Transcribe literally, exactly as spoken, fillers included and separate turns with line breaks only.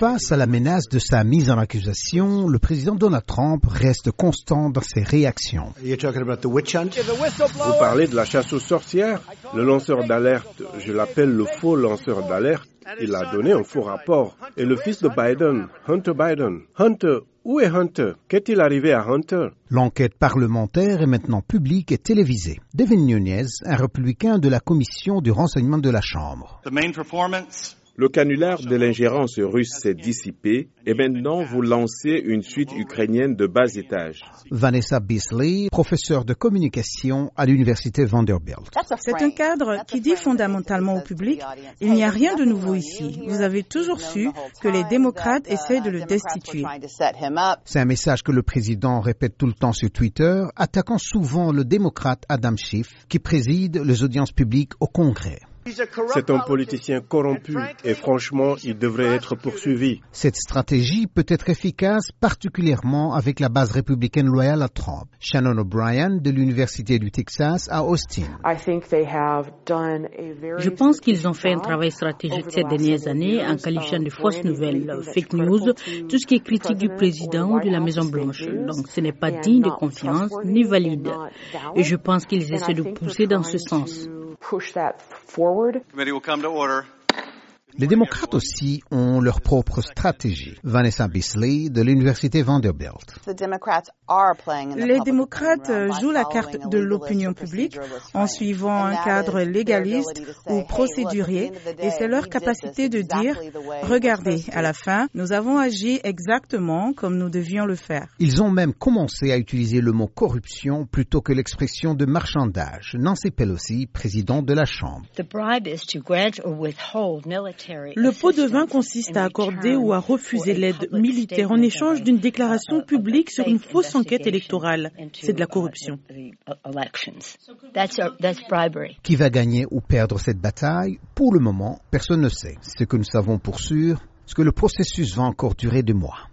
Face à la menace de sa mise en accusation, le président Donald Trump reste constant dans ses réactions.
Vous
parlez de la chasse aux sorcières? Le lanceur d'alerte, je l'appelle le faux lanceur d'alerte, il a donné un faux rapport. Et le fils de Biden, Hunter Biden. Hunter, où est Hunter? Qu'est-il arrivé à Hunter?
L'enquête parlementaire est maintenant publique et télévisée. Devin Nunes, un républicain de la commission du renseignement de la Chambre.
Le canular de l'ingérence russe s'est dissipé et maintenant vous lancez une suite ukrainienne de bas étage.
Vanessa Beasley, professeure de communication à l'université Vanderbilt.
C'est un cadre qui dit fondamentalement au public, il n'y a rien de nouveau ici. Vous avez toujours su que les démocrates essaient de le destituer.
C'est un message que le président répète tout le temps sur Twitter, attaquant souvent le démocrate Adam Schiff, qui préside les audiences publiques au Congrès.
C'est un politicien corrompu et franchement, il devrait être poursuivi.
Cette stratégie peut être efficace, particulièrement avec la base républicaine loyale à Trump. Shannon O'Brien de l'Université du Texas à Austin.
Je pense qu'ils ont fait un travail stratégique ces dernières années en qualifiant de fausses nouvelles, fake news, tout ce qui est critique du président ou de la Maison-Blanche. Donc ce n'est pas digne de confiance ni valide. Et je pense qu'ils essaient de pousser dans ce sens.
Les démocrates aussi ont leur propre stratégie. Vanessa Beasley de l'Université Vanderbilt.
Les démocrates jouent la carte de l'opinion publique en suivant un cadre légaliste ou procédurier et c'est leur capacité de dire « Regardez, à la fin, nous avons agi exactement comme nous devions le faire ».
Ils ont même commencé à utiliser le mot « corruption » plutôt que l'expression de marchandage. Nancy Pelosi, présidente de la Chambre.
Le pot de vin consiste à accorder ou à refuser l'aide militaire en échange d'une déclaration publique sur une fausse enquête électorale. C'est de la corruption.
Qui va gagner ou perdre cette bataille? Pour le moment, personne ne sait. Ce que nous savons pour sûr, c'est que le processus va encore durer des mois.